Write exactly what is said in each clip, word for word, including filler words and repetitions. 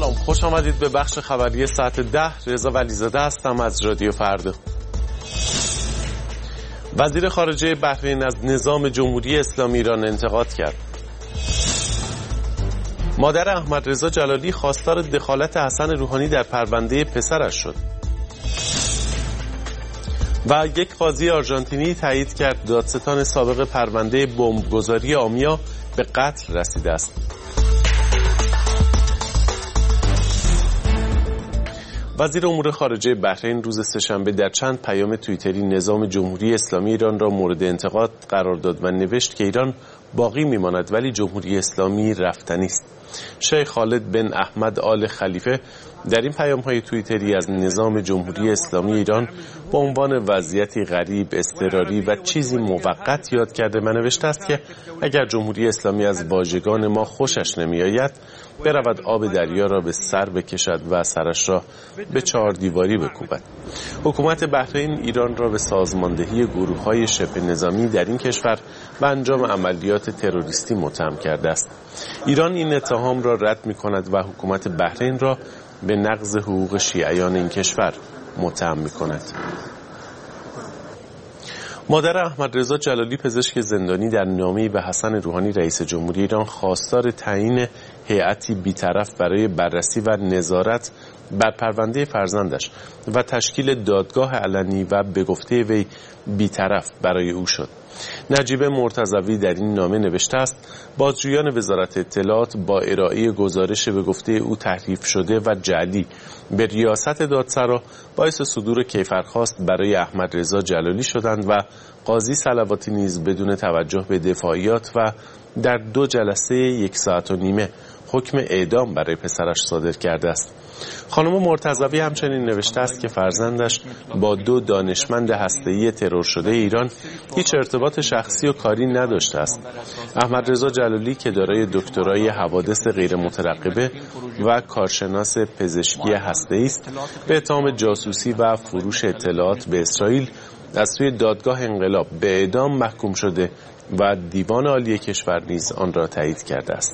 سلام، خوش آمدید به بخش خبری ساعت ده. رضا ولیزاده هستم از رادیو فردا. وزیر خارجه بحرین از نظام جمهوری اسلامی ایران انتقاد کرد. مادر احمد رضا جلالی خواستار دخالت حسن روحانی در پرونده پسرش شد. و یک قاضی آرژانتینی تایید کرد دادستان سابق پرونده بمبگذاری آمیا به قتل رسیده است. وزیر امور خارجه بحرین روز سه‌شنبه در چند پیام توییتری نظام جمهوری اسلامی ایران را مورد انتقاد قرار داد و نوشت که ایران باقی میماند ولی جمهوری اسلامی رفتنی است. شیخ خالد بن احمد آل خلیفه در این پیام‌های توییتری از نظام جمهوری اسلامی ایران به عنوان وضعیتی غریب، اضطراری و چیزی موقت یاد کرده و نوشته است که اگر جمهوری اسلامی از واژگان ما خوشش نمی‌آید برود آب دریا را به سر بکشد و سرش را به چهار دیواری بکوبد. حکومت بحرین ایران را به سازماندهی گروه‌های شبه نظامی در این کشور به انجام عملیات تروریستی متهم کرده است. ایران این اتهام را رد می‌کند و حکومت بحرین را به نقض حقوق شیعیان این کشور متهم می‌کند. مادر احمد رضا جلالی پزشک زندانی در نامه‌ای به حسن روحانی رئیس جمهوری ایران خواستار تعیین هیئتی بی‌طرف برای بررسی و نظارت بر پرونده فرزندش و تشکیل دادگاه علنی و به گفته وی بی‌طرف برای او شد. نجیب مرتضوی در این نامه نوشته است بازجویان وزارت اطلاعات با ارائه گزارش به گفته او تحریف شده و جعلی به ریاست دادسرا باعث صدور کیفرخواست برای احمد رضا جلالی شدند و قاضی صلواتی نیز بدون توجه به دفاعیات و در دو جلسه یک ساعت و نیمه حکم اعدام برای پسرش صادر کرده است. خانم مرتضوی همچنین نوشته است که فرزندش با دو دانشمند هسته‌ای ترور شده ایران هیچ ارتباط شخصی و کاری نداشته است. احمد رضا جلالی که دارای دکترای حوادث غیر مترقبه و کارشناس پزشکی هسته‌ای است، به اتهام جاسوسی و فروش اطلاعات به اسرائیل از سوی دادگاه انقلاب به اعدام محکوم شده و دیوان عالی کشور نیز آن را تایید کرده است.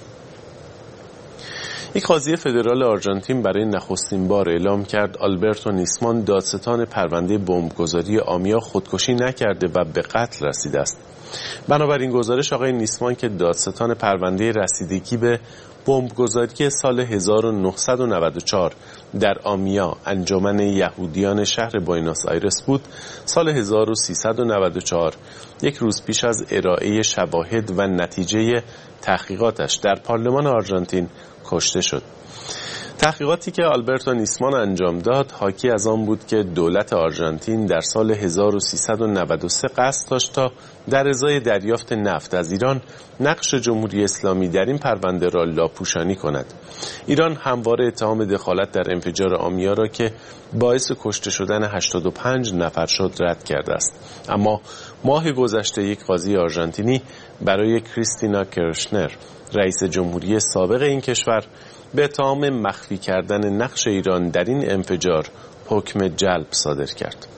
یک قاضی فدرال آرژانتین برای نخستین بار اعلام کرد آلبرتو نیسمان دادستان پرونده بمبگذاری آمیا خودکشی نکرده و به قتل رسیده است. بنابراین گزارش آقای نیسمان که دادستان پرونده رسیدگی به بمبگذاری سال هزار و نهصد و نود و چهار در آمیا انجمن یهودیان شهر بوئنوس آیرس بود، سال هزار و سیصد و نود و چهار یک روز پیش از ارائه شواهد و نتیجه تحقیقاتش در پارلمان آرژانتین کشته شد. تحقیقاتی که آلبرتو نیسمان انجام داد حاکی از آن بود که دولت آرژانتین در سال هزار و سیصد و نود و سه قصد داشت تا در ازای دریافت نفت از ایران نقش جمهوری اسلامی در این پرونده را لاپوشانی کند. ایران همواره اتهام دخالت در انفجار آمیا را که باعث کشته شدن هشتاد و پنج نفر شد رد کرده است. اما ماه گذشته یک قاضی آرژانتینی برای کریستینا کرشنر رئیس جمهوری سابق این کشور به اتهام مخفی کردن نقش ایران در این انفجار حکم جلب صادر کرد.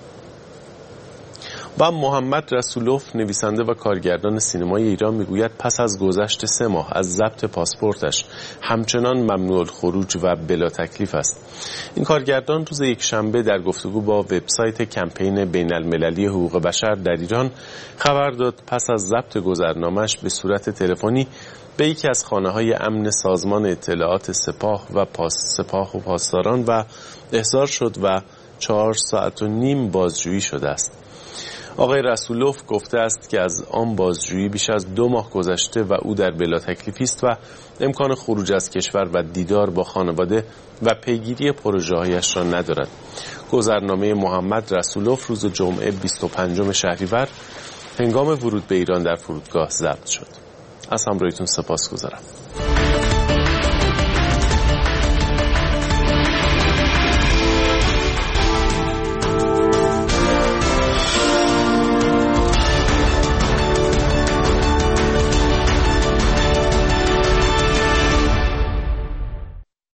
و محمد رسولوف نویسنده و کارگردان سینمای ایران میگوید پس از گذشت سه ماه از ضبط پاسپورتش همچنان ممنوع الخروج و بلا تکلیف است. این کارگردان روز یکشنبه در گفتگو با وبسایت کمپین بین المللی حقوق بشر در ایران خبر داد پس از ضبط گذرنامه‌اش به صورت تلفنی به یکی از خانه‌های امن سازمان اطلاعات سپاه و پاس سپاه و پاسداران و احضار شد و چهار ساعت و نیم بازجویی شده است. آقای رسولوف گفته است که از آن بازجویی بیش از دو ماه گذشته و او در بلا تکلیفی است و امکان خروج از کشور و دیدار با خانواده و پیگیری پروژه‌هایش را ندارد. گذرنامه محمد رسولوف روز جمعه بیست و پنجم شهریور هنگام ورود به ایران در فرودگاه ضبط شد. از همراهیتون سپاسگزارم.